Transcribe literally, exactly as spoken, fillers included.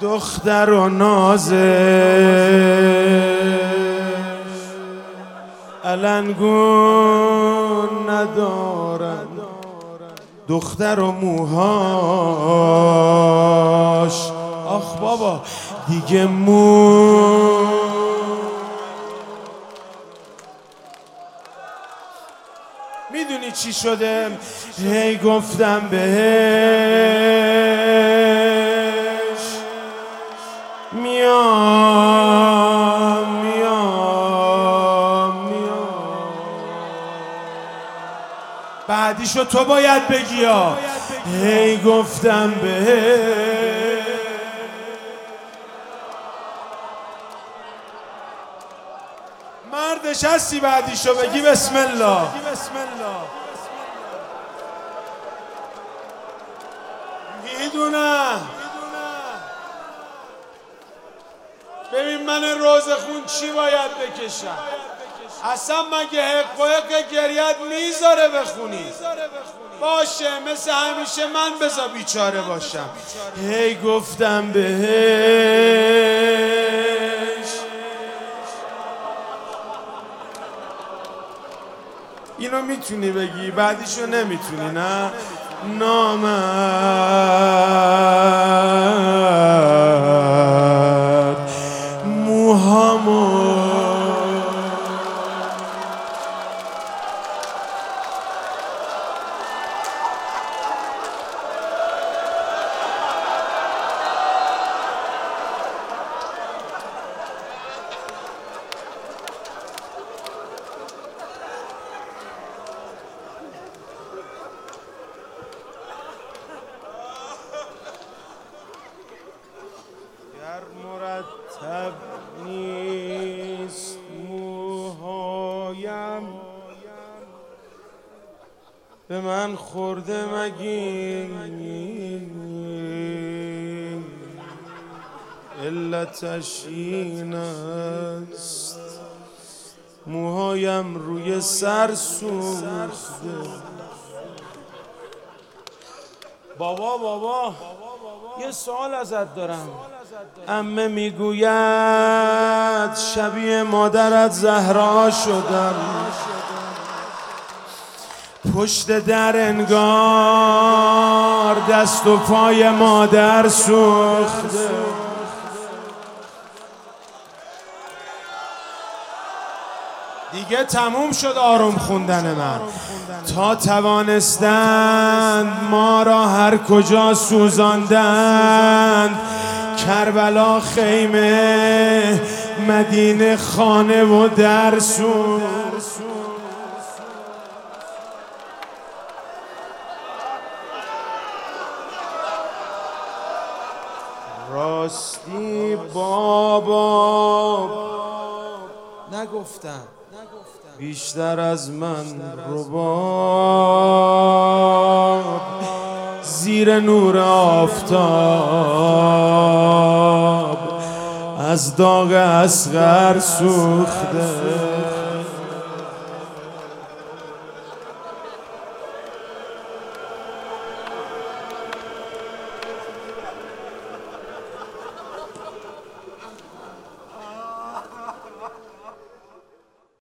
دختر و نازش علنگون ندارن، دختر و موهاش آخ بابا دیگه مو میدونی چی شده؟ هی گفتم بهش میام میام میام، بعدیشو تو باید بگی ها. هی گفتم بهش مردش هستی بعدیشو بگی بسم الله. میدونم ببین من روزخون چی باید بکشم؟ اصلا مگه حق و حق گریت میذاره بخونی؟ باشه مثل همیشه من بذار بیچاره باشم. هی گفتم بهش اینو میتونی بگی بعدیشو نمیتونی نه؟ نامرد موهامو مرتب نیست موهایم، به من خورده مگی علتش این است موهایم روی سر سوخته. بابا بابا یه سوال ازت دارم. عمه میگوید شبیه مادرت زهرا شدم، پشت در انگار دست و پای مادر سوخته. دیگه تموم شد آروم خوندن من. تا توانستند ما را هر کجا سوزاندند، کربلا خیمه، مدینه خانه و درسو. راستی بابا نگفتم بیشتر از من رباب زیر نور آفتاب از داغ اصغر سوخته.